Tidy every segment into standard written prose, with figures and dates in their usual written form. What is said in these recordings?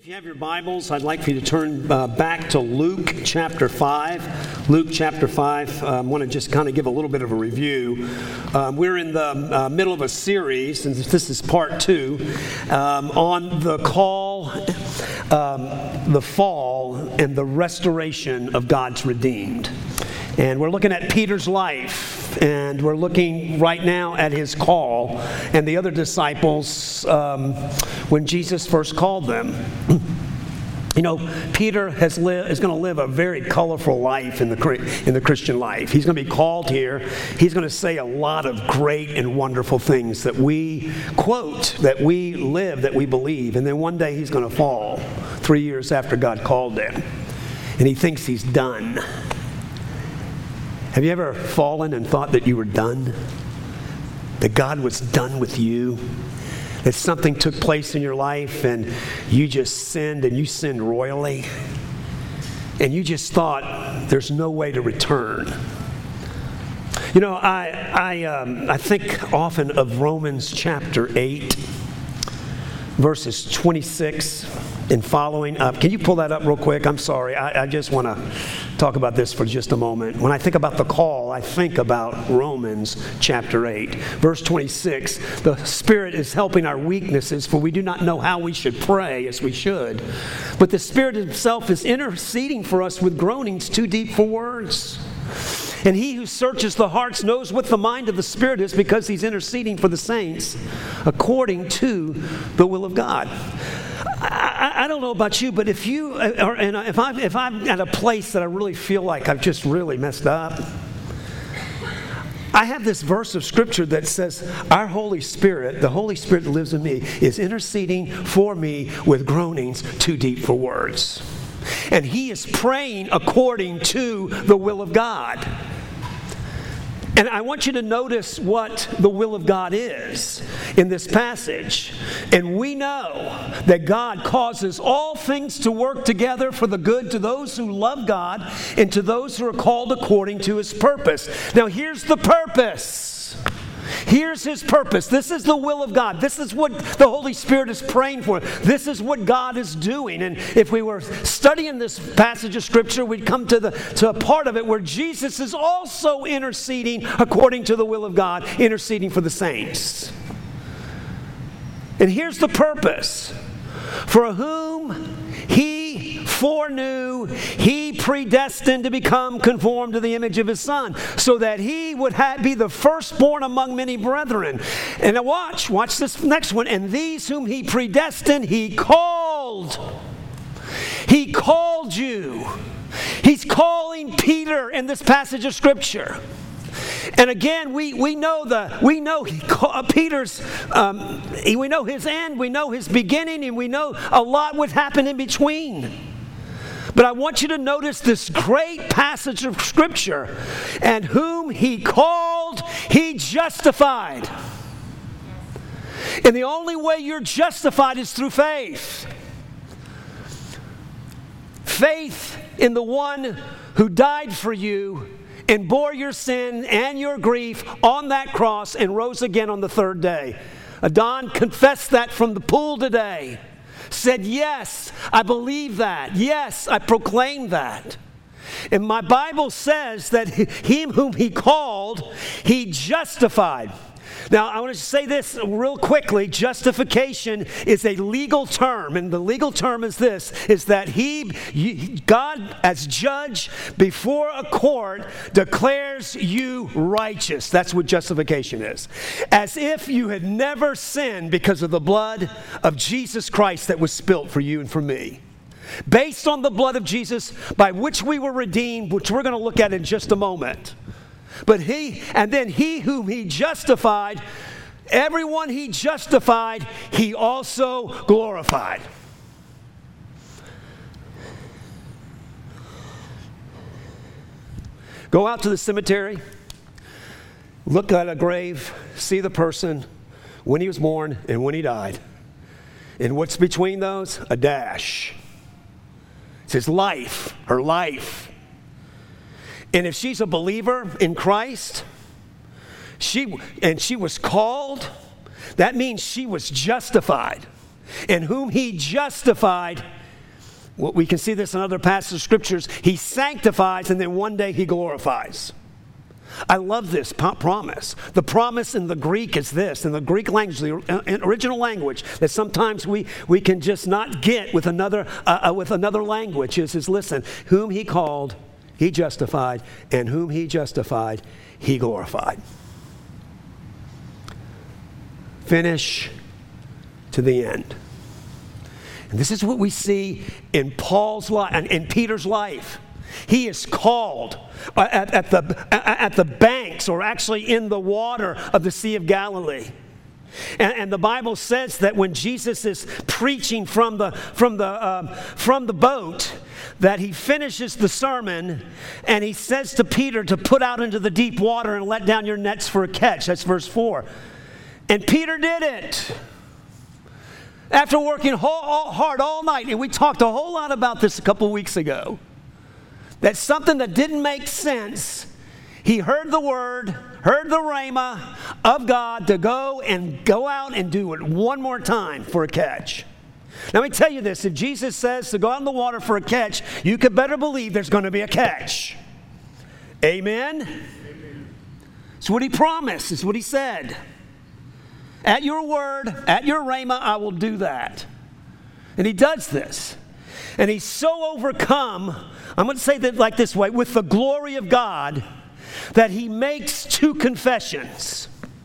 you have your Bibles, I'd like for you to turn back to Luke chapter 5. Luke chapter 5. I want to just kind of give a little bit of a review. We're in the middle of a series, and this is part 2, on the call, the fall, and the restoration of God's redeemed. And we're looking at Peter's life, and we're looking right now at his call and the other disciples when Jesus first called them. You know, Peter is going to live a very colorful life in the Christian life. He's going to be called here. He's going to say a lot of great and wonderful things that we quote, that we live, that we believe. And then one day he's going to fall 3 years after God called him. And he thinks he's done. Have you ever fallen and thought that you were done? That God was done with you? That something took place in your life and you just sinned, and you sinned royally? And you just thought there's no way to return. You know, I think often of Romans chapter 8, verses 26 and following up. Can you pull that up real quick? I'm sorry. I just want to talk about this for just a moment. When I think about the call, I think about Romans chapter 8. Verse 26, the Spirit is helping our weaknesses, for we do not know how we should pray as we should. But the Spirit Himself is interceding for us with groanings too deep for words. And He who searches the hearts knows what the mind of the Spirit is, because He's interceding for the saints according to the will of God. I don't know about you, but if I'm at a place that I really feel like I've just really messed up, I have this verse of Scripture that says, our Holy Spirit, the Holy Spirit that lives in me, is interceding for me with groanings too deep for words. And He is praying according to the will of God. And I want you to notice what the will of God is in this passage. And we know that God causes all things to work together for the good to those who love God and to those who are called according to His purpose. Now here's the purpose. Here's His purpose. This is the will of God. This is what the Holy Spirit is praying for. This is what God is doing. And if we were studying this passage of Scripture, we'd come to a part of it where Jesus is also interceding according to the will of God, interceding for the saints. And here's the purpose. For whom He foreknew, He predestined to become conformed to the image of His Son, so that He would be the firstborn among many brethren. And now watch this next one. And these whom He predestined, He called. He called you. He's calling Peter in this passage of Scripture. And again, we know Peter's. We know his end. We know his beginning, and we know a lot would happen in between. But I want you to notice this great passage of Scripture. And whom He called, He justified. And the only way you're justified is through faith. Faith in the one who died for you and bore your sin and your grief on that cross and rose again on the third day. Adon confessed that from the pool today. Said, yes, I believe that. Yes, I proclaim that. And my Bible says that Him whom He called, He justified. Now, I want to say this real quickly. Justification is a legal term, and the legal term is this, is that God, as judge before a court, declares you righteous. That's what justification is. As if you had never sinned because of the blood of Jesus Christ that was spilt for you and for me. Based on the blood of Jesus by which we were redeemed, which we're going to look at in just a moment. But He whom He justified, everyone He justified, He also glorified. Go out to the cemetery, look at a grave, see the person when he was born and when he died. And what's between those? A dash. It's his life, her life. And if she's a believer in Christ, she was called, that means she was justified. And whom He justified, we can see this in other passages of scriptures. He sanctifies, and then one day he glorifies. I love this promise. The promise in the Greek is this, in the Greek language, the original language, that sometimes we can just not get with another language, is listen, whom he called, he justified, and whom he justified, he glorified. Finish to the end. And this is what we see in Paul's life and in Peter's life. He is called at the banks, or actually in the water of the Sea of Galilee. And the Bible says that when Jesus is preaching from the boat, that he finishes the sermon and he says to Peter to put out into the deep water and let down your nets for a catch. That's verse 4. And Peter did it. After working hard all night, and we talked a whole lot about this a couple of weeks ago, that something that didn't make sense, he heard the word, heard the rhema of God to go out and do it one more time for a catch. Now, let me tell you this. If Jesus says to go out in the water for a catch, you could better believe there's going to be a catch. Amen? It's what he promised. It's what he said. At your word, at your rhema, I will do that. And he does this. And he's so overcome, I'm going to say that like this way, with the glory of God, that he makes two confessions.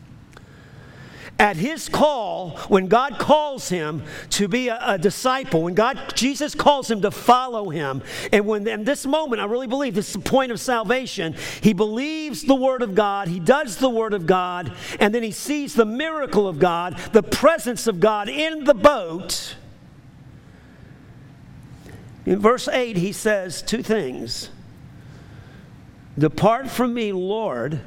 At his call, when God calls him to be a disciple, when Jesus calls him to follow him, and when in this moment, I really believe this is the point of salvation, he believes the Word of God, he does the Word of God, and then he sees the miracle of God, the presence of God in the boat. In verse 8, he says two things. Depart from me, Lord,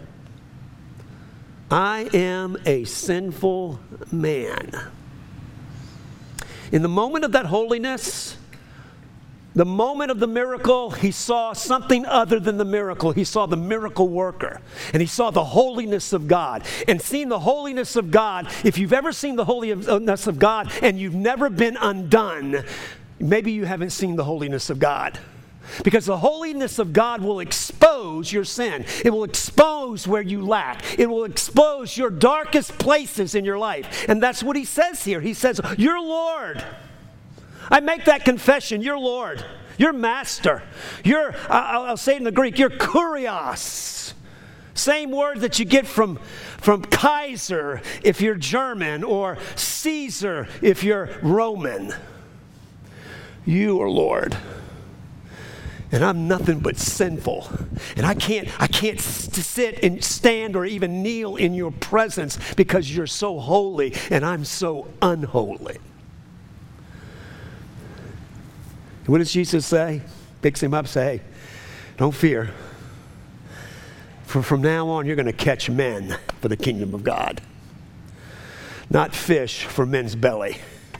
I am a sinful man. In the moment of that holiness, the moment of the miracle, he saw something other than the miracle. He saw the miracle worker, and he saw the holiness of God. And seeing the holiness of God, if you've ever seen the holiness of God and you've never been undone, maybe you haven't seen the holiness of God. Because the holiness of God will expose your sin. It will expose where you lack. It will expose your darkest places in your life. And that's what he says here. He says, you're Lord. I make that confession. You're Lord. You're Master. You're, I'll say it in the Greek, you're Kurios. Same word that you get from Kaiser if you're German, or Caesar if you're Roman. You are Lord. And I'm nothing but sinful. And I can't sit and stand or even kneel in your presence because you're so holy and I'm so unholy. What does Jesus say? Picks him up, say, hey, don't fear. For from now on, you're going to catch men for the kingdom of God. Not fish for men's belly.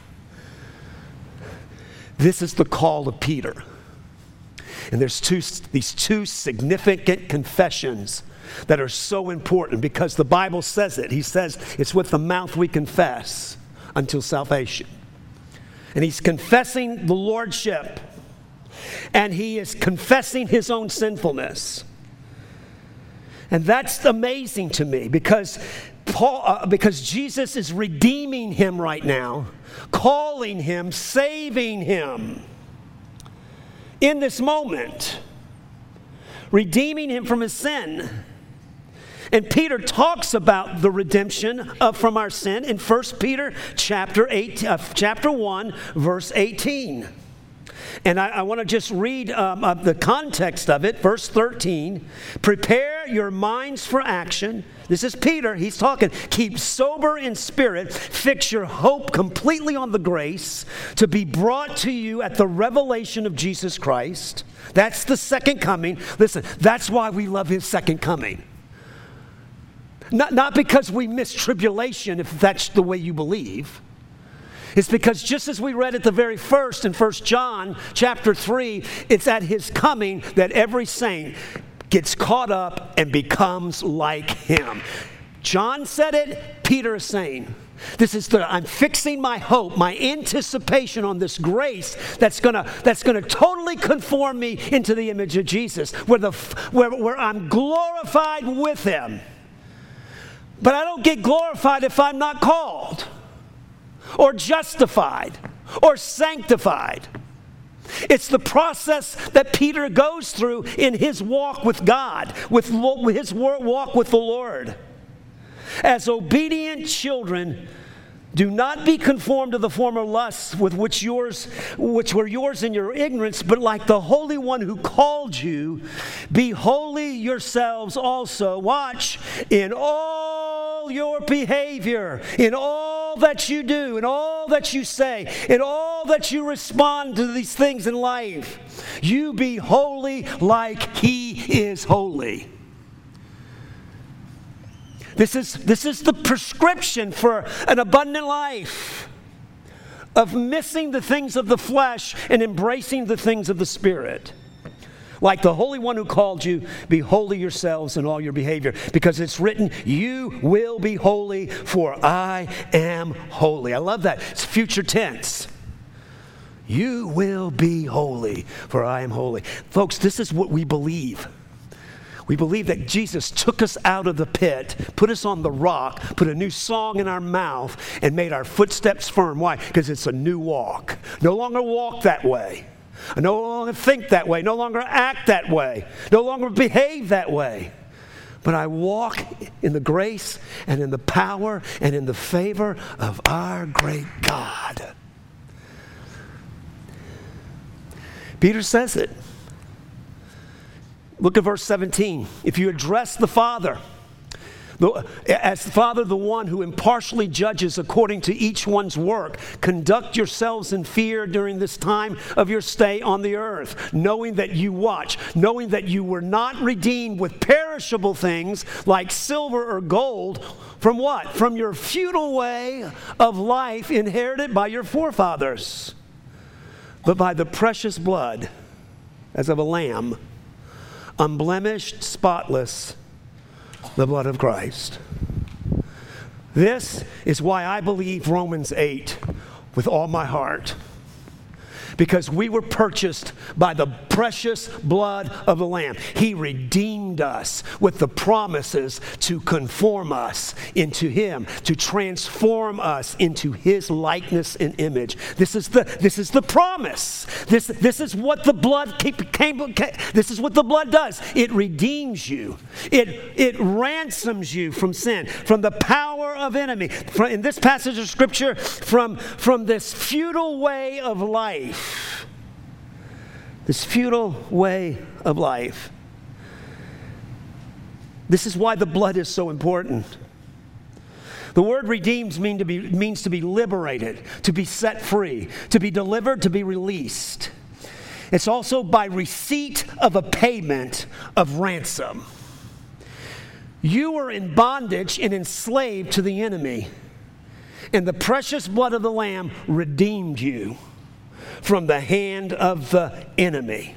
This is the call of Peter. And there's these two significant confessions that are so important because the Bible says it. He says it's with the mouth we confess until salvation. And he's confessing the lordship. And he is confessing his own sinfulness. And that's amazing to me because Jesus is redeeming him right now, calling him, saving him. In this moment, redeeming him from his sin. And Peter talks about the redemption from our sin in 1 Peter chapter 1, verse 18. And I want to just read the context of it. Verse 13, prepare your minds for action. This is Peter. He's talking. Keep sober in spirit. Fix your hope completely on the grace to be brought to you at the revelation of Jesus Christ. That's the second coming. Listen, that's why we love his second coming. Not because we miss tribulation, if that's the way you believe. It's because just as we read at the very first in 1 John chapter 3, it's at his coming that every saint gets caught up and becomes like him. John said it, Peter is saying. I'm fixing my hope, my anticipation on this grace that's gonna totally conform me into the image of Jesus, where I'm glorified with Him. But I don't get glorified if I'm not called, or justified, or sanctified. It's the process that Peter goes through in his walk with God, with his walk with the Lord. As obedient children, do not be conformed to the former lusts which were yours in your ignorance, but like the Holy One who called you, be holy yourselves also. Watch, in all your behavior, in all that you do, in all that you say, in all that you respond to these things in life, you be holy like He is holy. This is the prescription for an abundant life of missing the things of the flesh and embracing the things of the Spirit. Like the Holy One who called you, be holy yourselves in all your behavior. Because it's written, you will be holy, for I am holy. I love that. It's future tense. You will be holy, for I am holy. Folks, this is what we believe. We believe that Jesus took us out of the pit, put us on the rock, put a new song in our mouth, and made our footsteps firm. Why? Because it's a new walk. No longer walk that way. No longer think that way. No longer act that way. No longer behave that way. But I walk in the grace and in the power and in the favor of our great God. Peter says it. Look at verse 17. If you address the Father, as the Father, the one who impartially judges according to each one's work, conduct yourselves in fear during this time of your stay on the earth, knowing that you were not redeemed with perishable things like silver or gold, from what? From your futile way of life inherited by your forefathers, but by the precious blood as of a lamb, unblemished, spotless, the blood of Christ. This is why I believe Romans 8 with all my heart. Because we were purchased by the precious blood of the Lamb. He redeemed us with the promises to conform us into Him, to transform us into His likeness and image. This is the promise. This is what the blood this is what the blood does. It redeems you. It ransoms you from sin, from the power of enemy. In this passage of Scripture, from this futile way of life. This futile way of life. This is why the blood is so important. The word redeems means to be liberated, to be set free, to be delivered, to be released. It's also by receipt of a payment of ransom. You were in bondage and enslaved to the enemy, and the precious blood of the Lamb redeemed you from the hand of the enemy.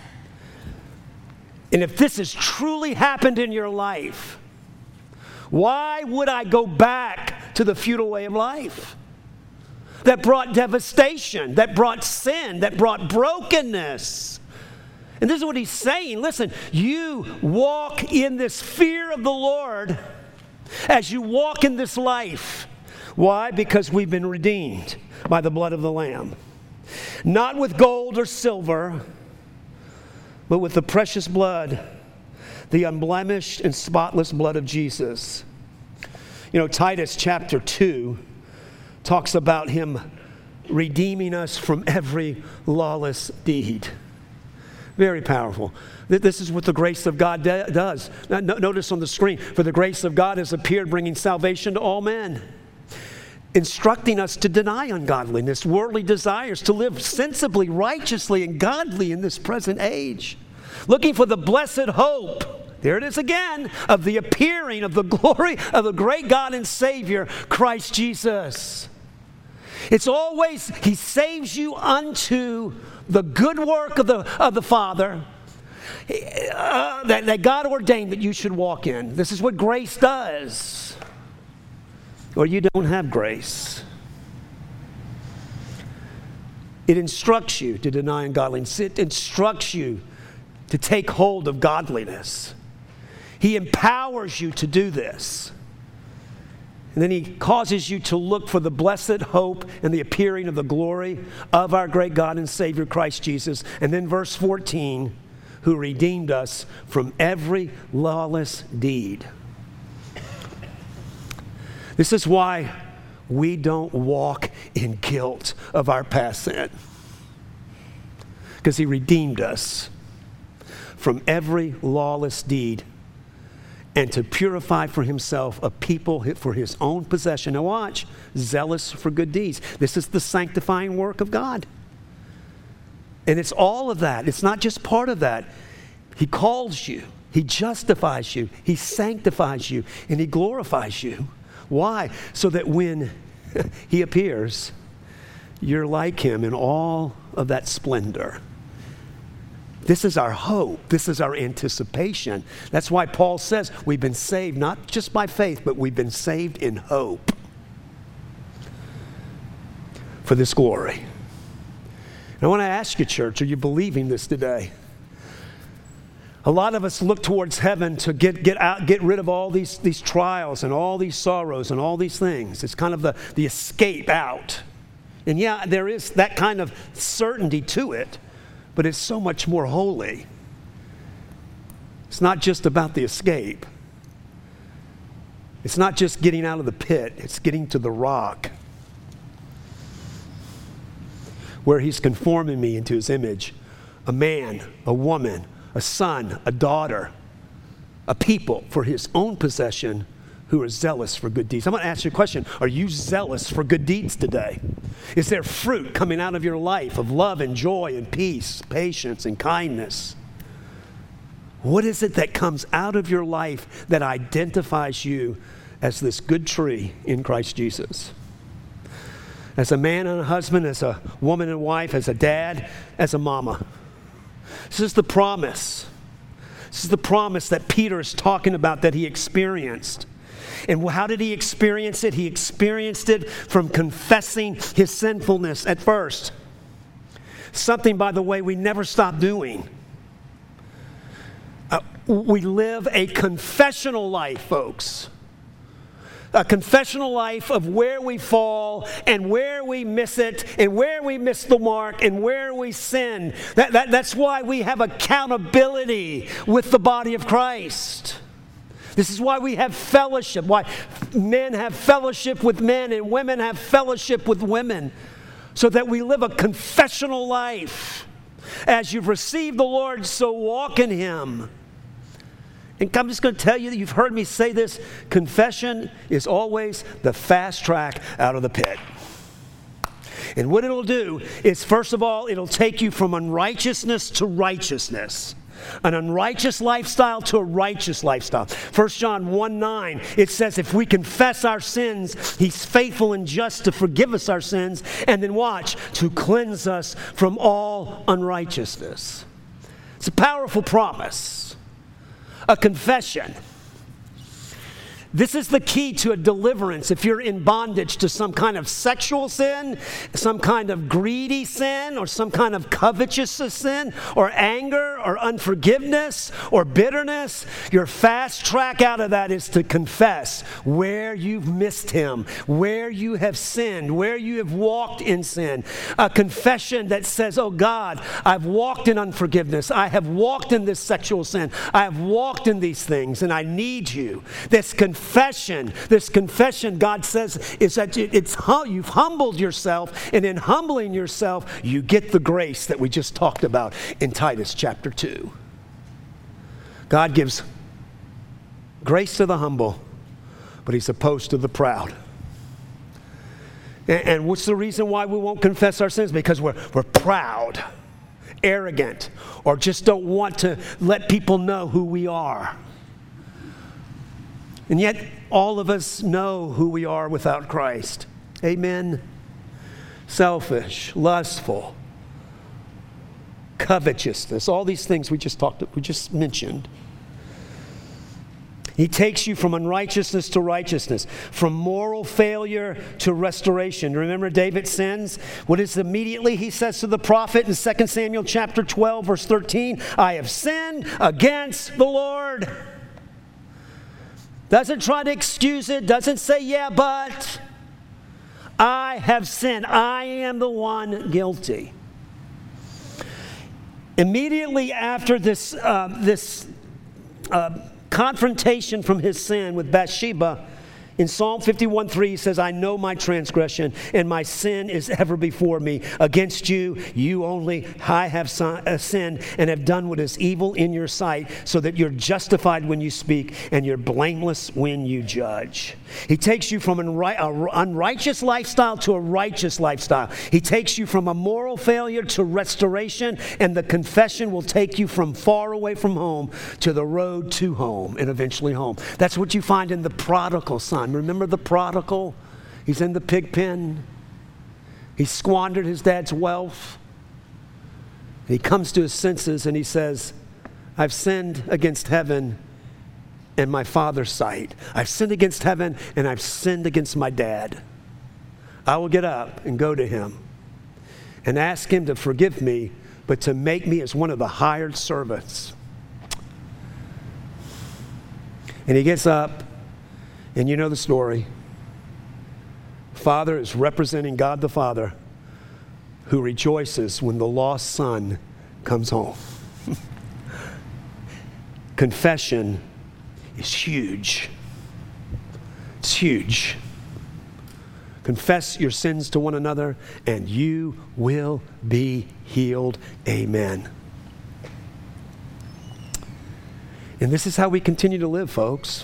And if this has truly happened in your life, why would I go back to the futile way of life that brought devastation, that brought sin, that brought brokenness? And this is what he's saying. Listen, you walk in this fear of the Lord as you walk in this life. Why? Because we've been redeemed by the blood of the Lamb. Not with gold or silver, but with the precious blood, the unblemished and spotless blood of Jesus. You know, Titus chapter 2 talks about Him redeeming us from every lawless deed. Very powerful. This is what the grace of God does. Notice on the screen, for the grace of God has appeared, bringing salvation to all men, instructing us to deny ungodliness, worldly desires, to live sensibly, righteously, and godly in this present age, looking for the blessed hope, there it is again, of the appearing of the glory of the great God and Savior, Christ Jesus. It's always, He saves you unto the good work of the Father that God ordained that you should walk in. This is what grace does. or you don't have grace. It instructs you to deny ungodliness. It instructs you to take hold of godliness. He empowers you to do this. And then he causes you to look for the blessed hope and the appearing of the glory of our great God and Savior Christ Jesus. And then verse 14, who redeemed us from every lawless deed. This is why we don't walk in guilt of our past sin. Because he redeemed us from every lawless deed, and to purify for himself a people for his own possession. Now watch, zealous for good deeds. This is the sanctifying work of God. And it's all of that. It's not just part of that. He calls you. He justifies you. He sanctifies you. And he glorifies you. Why? So that when he appears, you're like him in all of that splendor. This is our hope. This is our anticipation. That's why Paul says we've been saved not just by faith, but we've been saved in hope for this glory. And I want to ask you, church, are you believing this today? A lot of us look towards heaven to get rid of all these trials and all these sorrows and all these things. It's kind of the escape out. And yeah, there is that kind of certainty to it. But it's so much more holy. It's not just about the escape. It's not just getting out of the pit. It's getting to the rock where he's conforming me into his image. A man, a woman, a son, a daughter, a people for his own possession who are zealous for good deeds. I'm going to ask you a question. Are you zealous for good deeds today? Is there fruit coming out of your life of love and joy and peace, patience and kindness? What is it that comes out of your life that identifies you as this good tree in Christ Jesus? As a man and a husband, as a woman and wife, as a dad, as a mama. This is the promise. This is the promise that Peter is talking about that he experienced. And how did he experience it? He experienced it from confessing his sinfulness at first. Something, by the way, we never stop doing. We live a confessional life, folks. A confessional life of where we fall and where we miss it and where we miss the mark and where we sin. That's why we have accountability with the body of Christ. This is why we have fellowship, why men have fellowship with men and women have fellowship with women, so that we live a confessional life. As you've received the Lord, so walk in him. And I'm just going to tell you that you've heard me say this, confession is always the fast track out of the pit. And what it'll do is, first of all, it'll take you from unrighteousness to righteousness. An unrighteous lifestyle to a righteous lifestyle. 1 John 1:9, it says if we confess our sins, he's faithful and just to forgive us our sins, and then watch, to cleanse us from all unrighteousness. It's a powerful promise. A confession. This is the key to a deliverance. If you're in bondage to some kind of sexual sin, some kind of greedy sin, or some kind of covetous sin, or anger, or unforgiveness, or bitterness, your fast track out of that is to confess where you've missed him, where you have sinned, where you have walked in sin. A confession that says, oh God, I've walked in unforgiveness. I have walked in this sexual sin. I have walked in these things, and I need you. This confession, God says, is that you've humbled yourself, and in humbling yourself, you get the grace that we just talked about in Titus chapter 2. God gives grace to the humble, but he's opposed to the proud. And what's the reason why we won't confess our sins? Because we're proud, arrogant, or just don't want to let people know who we are. And yet, all of us know who we are without Christ. Amen? Selfish, lustful, covetousness, all these things we just mentioned. He takes you from unrighteousness to righteousness, from moral failure to restoration. Remember David sins? What is immediately he says to the prophet in 2 Samuel chapter 12, verse 13? I have sinned against the Lord. Doesn't try to excuse it, doesn't say, yeah, but I have sinned. I am the one guilty. Immediately after this confrontation from his sin with Bathsheba, in Psalm 51:3, he says, I know my transgression, and my sin is ever before me. Against you, you only, I have sinned and have done what is evil in your sight, so that you're justified when you speak and you're blameless when you judge. He takes you from an unrighteous lifestyle to a righteous lifestyle. He takes you from a moral failure to restoration, and the confession will take you from far away from home to the road to home and eventually home. That's what you find in the prodigal son. Remember the prodigal? He's in the pig pen. He squandered his dad's wealth. He comes to his senses and he says, I've sinned against heaven and my father's sight. I've sinned against heaven and I've sinned against my dad. I will get up and go to him and ask him to forgive me, but to make me as one of the hired servants. And he gets up, and you know the story. Father is representing God the Father, who rejoices when the lost son comes home. Confession is huge. It's huge. Confess your sins to one another, and you will be healed. Amen. And this is how we continue to live, folks.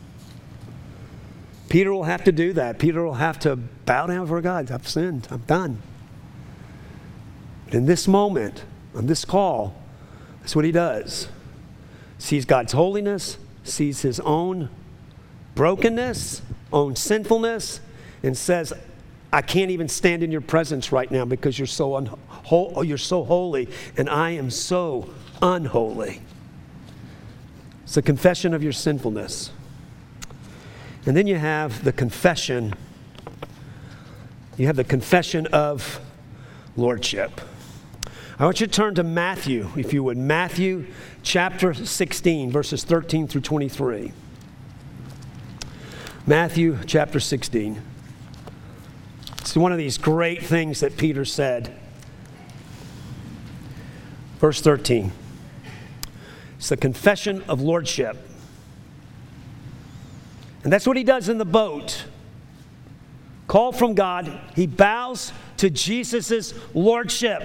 Peter will have to do that. Peter will have to bow down for God. I've sinned. I'm done. But in this moment, on this call, that's what he does. Sees God's holiness, sees his own brokenness, own sinfulness, and says, I can't even stand in your presence right now because you're so holy, and I am so unholy. It's a confession of your sinfulness. And then you have the confession. You have the confession of lordship. I want you to turn to Matthew, if you would. Matthew chapter 16, verses 13 through 23. Matthew chapter 16. It's one of these great things that Peter said. Verse 13. It's the confession of lordship. And that's what he does in the boat. Called from God, he bows to Jesus' lordship.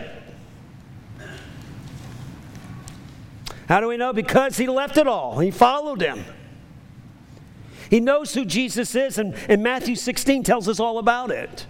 How do we know? Because he left it all. He followed him. He knows who Jesus is, and Matthew 16 tells us all about it.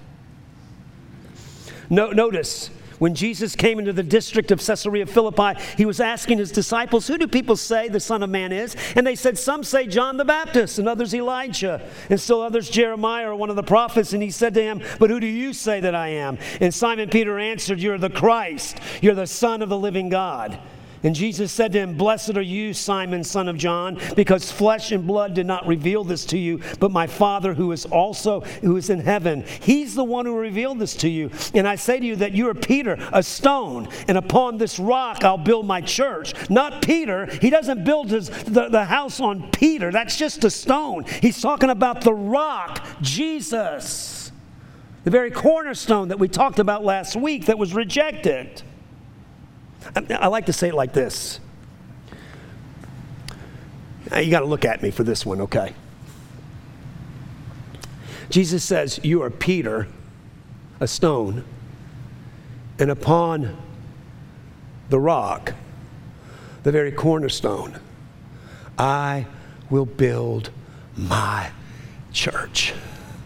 Notice, when Jesus came into the district of Caesarea Philippi, he was asking his disciples, who do people say the Son of Man is? And they said, some say John the Baptist, and others Elijah, and still others Jeremiah or one of the prophets. And he said to him, but who do you say that I am? And Simon Peter answered, you're the Christ, you're the Son of the living God. And Jesus said to him, blessed are you, Simon, son of John, because flesh and blood did not reveal this to you, but my Father who is in heaven. He's the one who revealed this to you. And I say to you that you are Peter, a stone, and upon this rock I'll build my church. Not Peter. He doesn't build the house on Peter. That's just a stone. He's talking about the rock, Jesus, the very cornerstone that we talked about last week that was rejected. I like to say it like this. You got to look at me for this one, okay? Jesus says, you are Peter, a stone, and upon the rock, the very cornerstone, I will build my church.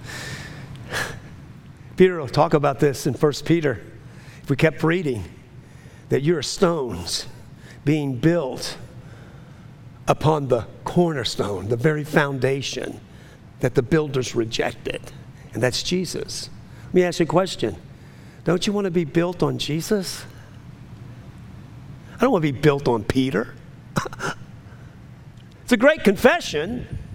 Peter will talk about this in 1 Peter, if we kept reading. That you're stones being built upon the cornerstone, the very foundation that the builders rejected. And that's Jesus. Let me ask you a question. Don't you want to be built on Jesus? I don't want to be built on Peter. It's a great confession.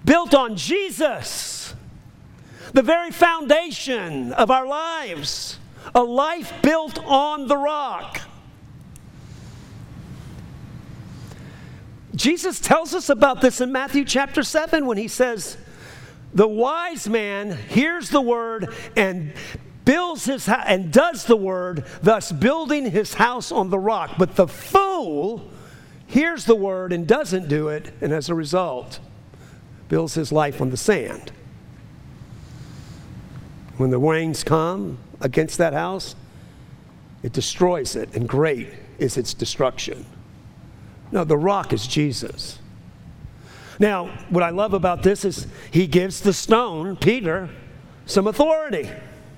built on Jesus, the very foundation of our lives, a life built on the rock. Jesus tells us about this in Matthew chapter 7 when he says, the wise man hears the word and builds his house and does the word, thus building his house on the rock. But the fool hears the word and doesn't do it, and as a result, builds his life on the sand. When the rains come against that house, it destroys it, and great is its destruction. No, the rock is Jesus. Now, what I love about this is he gives the stone, Peter, some authority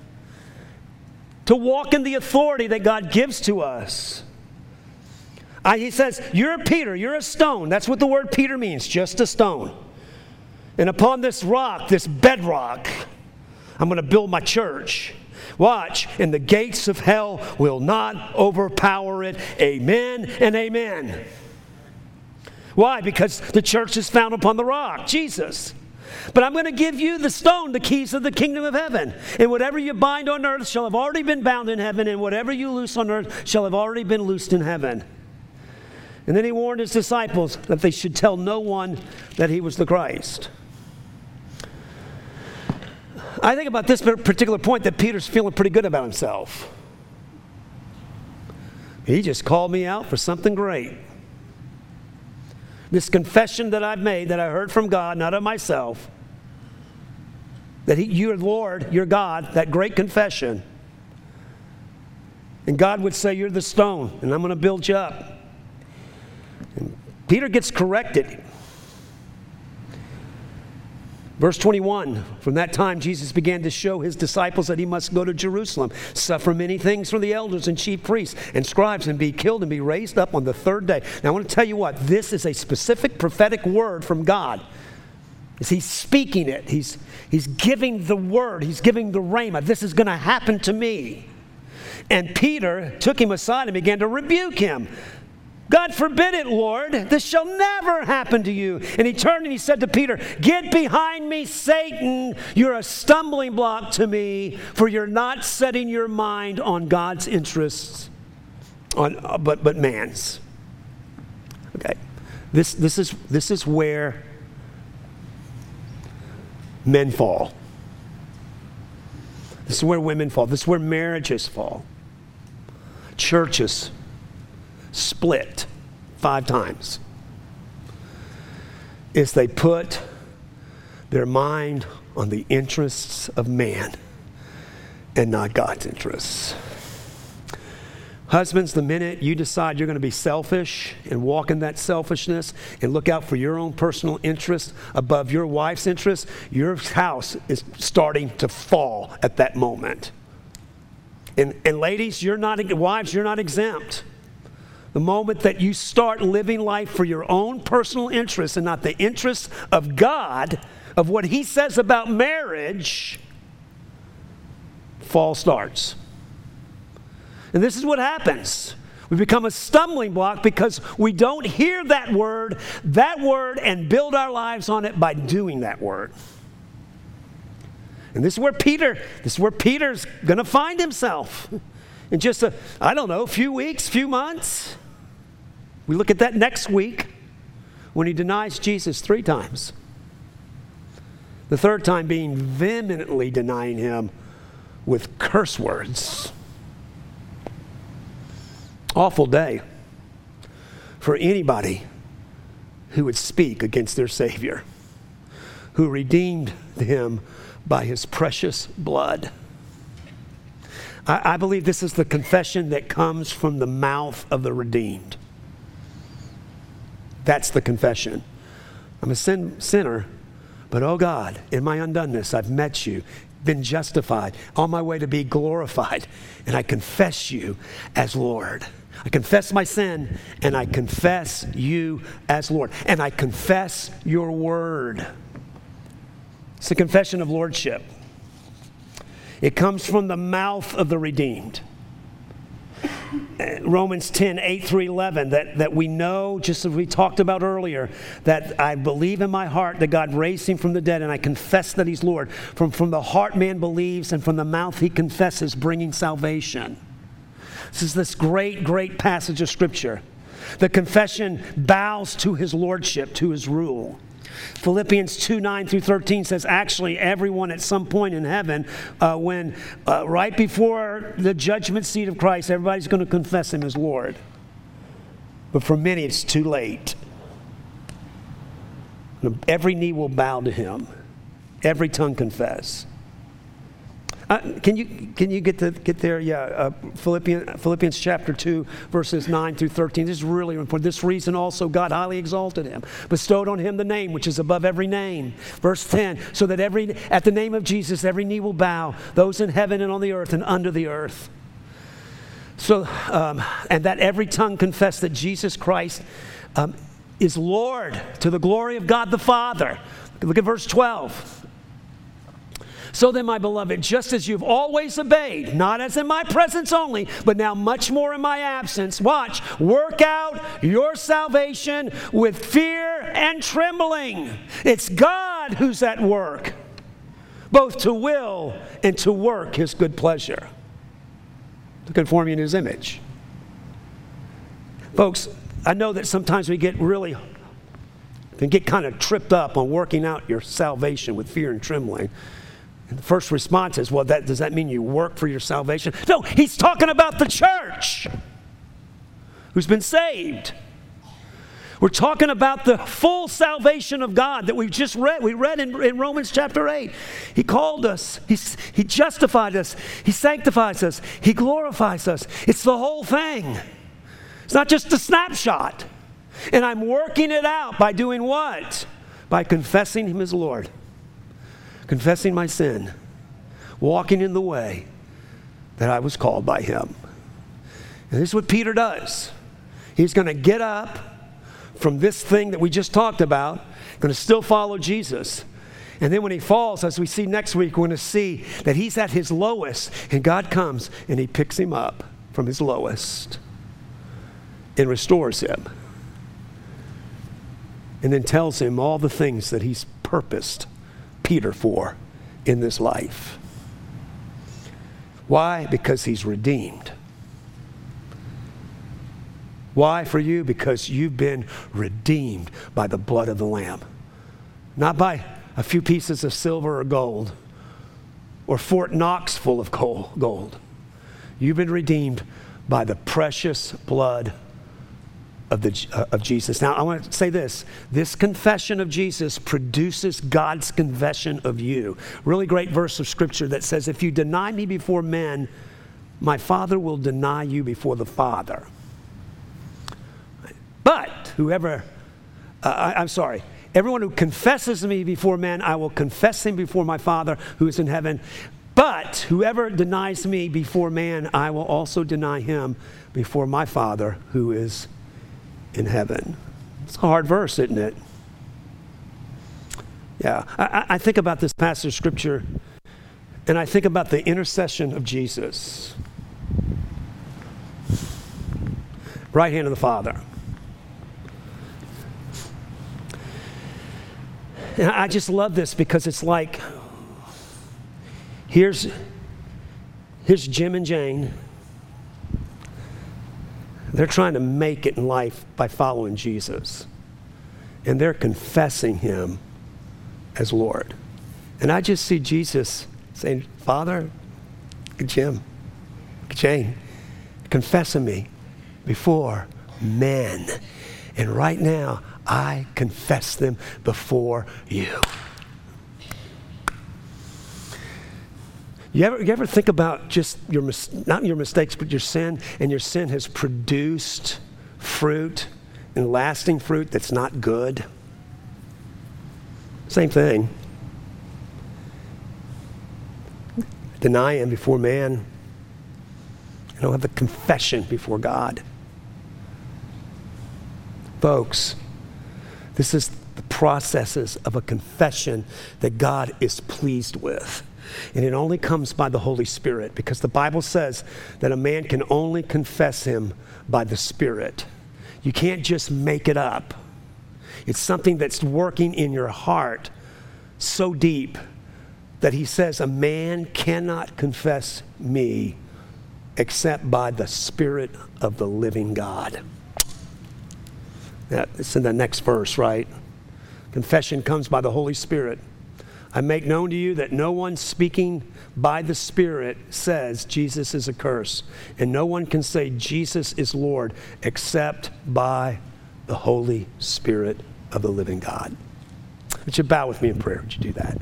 to walk in the authority that God gives to us. He says, you're Peter, you're a stone. That's what the word Peter means, just a stone. And upon this rock, this bedrock, I'm going to build my church. Watch, and the gates of hell will not overpower it. Amen and amen. Why? Because the church is found upon the rock, Jesus. But I'm going to give you the stone, the keys of the kingdom of heaven. And whatever you bind on earth shall have already been bound in heaven, and whatever you loose on earth shall have already been loosed in heaven. And then he warned his disciples that they should tell no one that he was the Christ. I think about this particular point that Peter's feeling pretty good about himself. He just called me out for something great. This confession that I've made, that I heard from God, not of myself, that you're Lord, you're God, that great confession. And God would say, you're the stone, and I'm going to build you up. And Peter gets corrected. Verse 21, from that time Jesus began to show his disciples that he must go to Jerusalem, suffer many things from the elders and chief priests and scribes, and be killed and be raised up on the third day. Now I want to tell you what, this is a specific prophetic word from God. He's speaking it. He's giving the word. He's giving the rhema. This is going to happen to me. And Peter took him aside and began to rebuke him. God forbid it, Lord. This shall never happen to you. And he turned and he said to Peter, get behind me, Satan. You're a stumbling block to me, for you're not setting your mind on God's interests, but man's. Okay. This is where men fall. This is where women fall. This is where marriages fall. Churches split 5 times is they put their mind on the interests of man and not God's interests. Husbands, the minute you decide you're going to be selfish and walk in that selfishness and look out for your own personal interest above your wife's interest, your house is starting to fall at that moment. And ladies, wives, you're not exempt. The moment that you start living life for your own personal interests and not the interests of God, of what he says about marriage, fall starts. And this is what happens. We become a stumbling block because we don't hear that word, and build our lives on it by doing that word. And this is where Peter's going to find himself. In just few weeks, few months. We look at that next week when he denies Jesus 3 times. The third time being vehemently denying him with curse words. Awful day for anybody who would speak against their Savior, who redeemed him by his precious blood. I believe this is the confession that comes from the mouth of the redeemed. That's the confession. I'm a sinner, but oh God, in my undoneness, I've met you, been justified, on my way to be glorified, and I confess you as Lord. I confess my sin, and I confess you as Lord, and I confess your word. It's a confession of lordship. It comes from the mouth of the redeemed. Romans 10, 8 through 11, that we know, just as we talked about earlier, that I believe in my heart that God raised him from the dead, and I confess that he's Lord. From the heart man believes, and from the mouth he confesses, bringing salvation. This is this great, great passage of Scripture. The confession bows to his lordship, to his rule. Philippians 2, 9 through 13 says, actually, everyone at some point in heaven, when right before the judgment seat of Christ, everybody's going to confess him as Lord. But for many, it's too late. Every knee will bow to him. Every tongue confess. Can you get there? Yeah, Philippians chapter 2, verses 9 through 13. This is really important. This reason also God highly exalted him, bestowed on him the name which is above every name. Verse 10, so that at the name of Jesus every knee will bow, those in heaven and on the earth and under the earth. So, and that every tongue confess that Jesus Christ is Lord, to the glory of God the Father. Look at verse 12. So then, my beloved, just as you've always obeyed, not as in my presence only, but now much more in my absence, watch, work out your salvation with fear and trembling. It's God who's at work, both to will and to work his good pleasure, to conform you in his image. Folks, I know that sometimes we can get kind of tripped up on working out your salvation with fear and trembling. And the first response is, well, does that mean you work for your salvation? No, he's talking about the church who's been saved. We're talking about the full salvation of God that we just read. We read in Romans chapter 8. He called us. He justified us. He sanctifies us. He glorifies us. It's the whole thing. It's not just a snapshot. And I'm working it out by doing what? By confessing him as Lord. Confessing my sin, walking in the way that I was called by him. And this is what Peter does. He's going to get up from this thing that we just talked about, going to still follow Jesus. And then when he falls, as we see next week, we're going to see that he's at his lowest, and God comes and he picks him up from his lowest and restores him. And then tells him all the things that he's purposed Peter for in this life. Why? Because he's redeemed. Why for you? Because you've been redeemed by the blood of the Lamb. Not by a few pieces of silver or gold or Fort Knox full of gold. You've been redeemed by the precious blood of Jesus. Now, I want to say this. This confession of Jesus produces God's confession of you. Really great verse of Scripture that says, if you deny me before men, my Father will deny you before the Father. But everyone who confesses me before men, I will confess him before my Father who is in heaven. But whoever denies me before man, I will also deny him before my Father who is in heaven. It's a hard verse, isn't it? Yeah, I think about this passage of Scripture, and I think about the intercession of Jesus. Right hand of the Father. And I just love this because it's like, here's Jim and Jane. They're trying to make it in life by following Jesus. And they're confessing him as Lord. And I just see Jesus saying, Father, Jim, Jane, confessing me before men. And right now, I confess them before you. You ever think about just not your mistakes, but your sin, and your sin has produced fruit and lasting fruit that's not good? Same thing. Deny him before man. I don't have the confession before God. Folks, this is the processes of a confession that God is pleased with. And it only comes by the Holy Spirit, because the Bible says that a man can only confess him by the Spirit. You can't just make it up. It's something that's working in your heart so deep that he says a man cannot confess me except by the Spirit of the living God. It's in the next verse, right? Confession comes by the Holy Spirit. I make known to you that no one speaking by the Spirit says Jesus is a curse, and no one can say Jesus is Lord except by the Holy Spirit of the living God. Would you bow with me in prayer? Would you do that?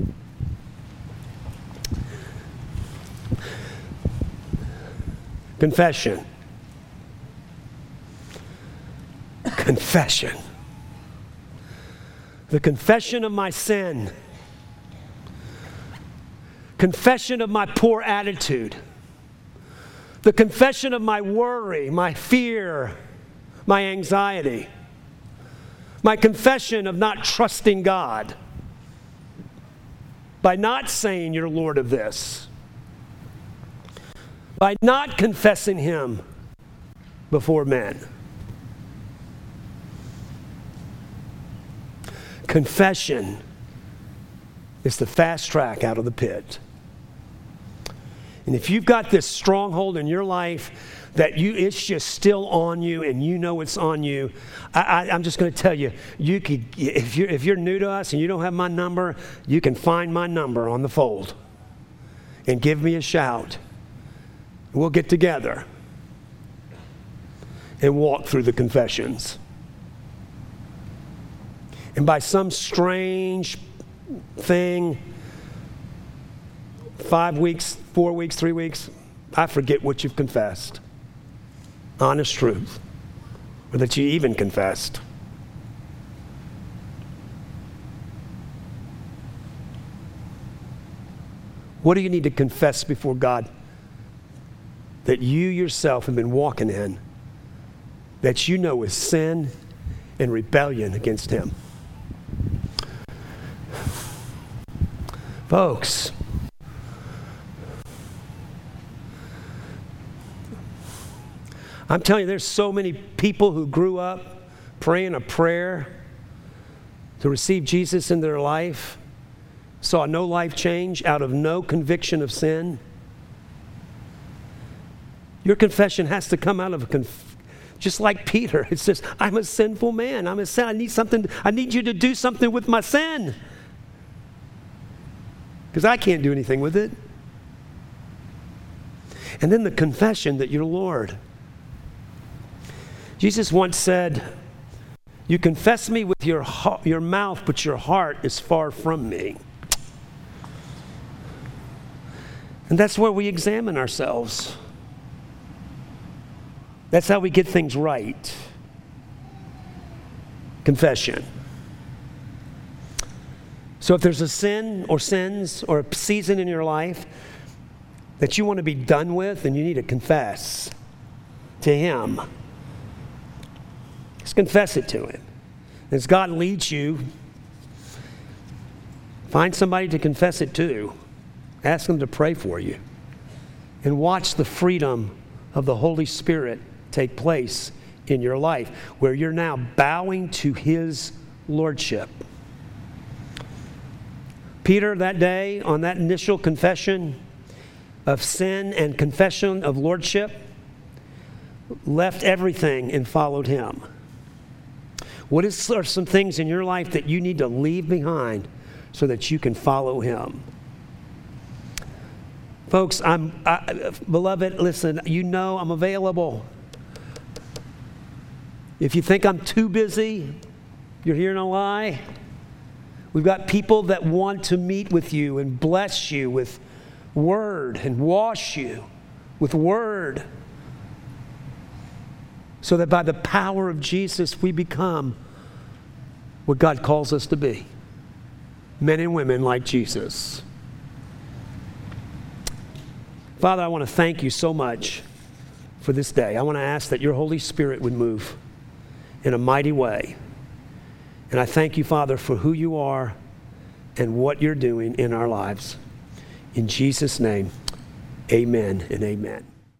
Confession. Confession. The confession of my sin. Confession of my poor attitude. The confession of my worry, my fear, my anxiety. My confession of not trusting God. By not saying you're Lord of this. By not confessing Him before men. Confession is the fast track out of the pit. And if you've got this stronghold in your life that it's just still on you and you know it's on you, I'm just going to tell you, if you're new to us and you don't have my number, you can find my number on the fold and give me a shout. We'll get together and walk through the confessions. And by some strange thing, 5 weeks, 4 weeks, 3 weeks, I forget what you've confessed. Honest truth. Or that you even confessed. What do you need to confess before God that you yourself have been walking in, that you know is sin and rebellion against Him? Folks, I'm telling you, there's so many people who grew up praying a prayer to receive Jesus in their life, saw no life change out of no conviction of sin. Your confession has to come out of just like Peter. It says, I'm a sinful man. I'm a sin. I need you to do something with my sin. Because I can't do anything with it. And then the confession that you're Lord. Jesus once said, you confess me with your mouth, but your heart is far from me. And that's where we examine ourselves. That's how we get things right. Confession. So if there's a sin or sins or a season in your life that you want to be done with, then you need to confess to Him. Just confess it to Him. As God leads you, find somebody to confess it to. Ask them to pray for you. And watch the freedom of the Holy Spirit take place in your life, where you're now bowing to His lordship. Peter, that day, on that initial confession of sin and confession of lordship, left everything and followed Him. What are some things in your life that you need to leave behind so that you can follow Him? Folks, beloved, listen, you know I'm available. If you think I'm too busy, you're hearing a lie. We've got people that want to meet with you and bless you with word and wash you with word, so that by the power of Jesus we become what God calls us to be. Men and women like Jesus. Father, I want to thank you so much for this day. I want to ask that your Holy Spirit would move in a mighty way. And I thank you, Father, for who you are and what you're doing in our lives. In Jesus' name, amen and amen.